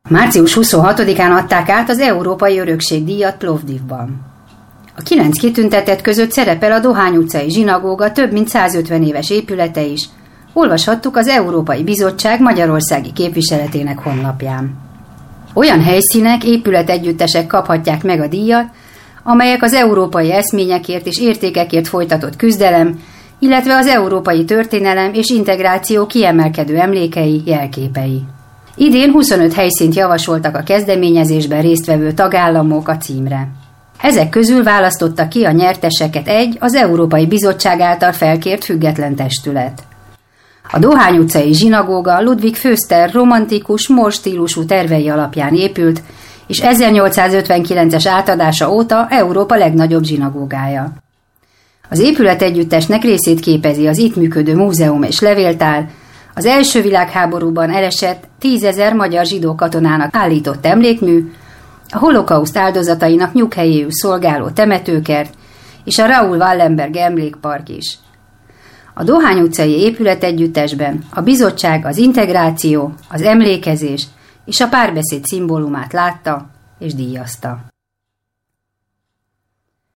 Március 26-án adták át az Európai Örökség-díjat Plovdivban. A 9 kitüntetett között szerepel a Dohány utcai zsinagóga több mint 150 éves épülete is. Olvashattuk az Európai Bizottság magyarországi képviseletének honlapján. Olyan helyszínek, épületegyüttesek kaphatják meg a díjat, amelyek az európai eszményekért és értékekért folytatott küzdelem, illetve az európai történelem és integráció kiemelkedő emlékei, jelképei. Idén 25 helyszínt javasoltak a kezdeményezésben résztvevő tagállamok a címre. Ezek közül választotta ki a nyerteseket az Európai Bizottság által felkért független testület. A Dohány utcai zsinagóga Ludwig Förster romantikus, mór stílusú tervei alapján épült, és 1859-es átadása óta Európa legnagyobb zsinagógája. Az épületegyüttesnek részét képezi az itt működő múzeum és levéltár, az első világháborúban elesett 10 000 magyar zsidó katonának állított emlékmű, a holokauszt áldozatainak nyughelyéül szolgáló temetőkert és a Raoul Wallenberg emlékpark is. A Dohány utcai épületegyüttesben a bizottság az integráció, az emlékezés és a párbeszéd szimbólumát látta és díjazta.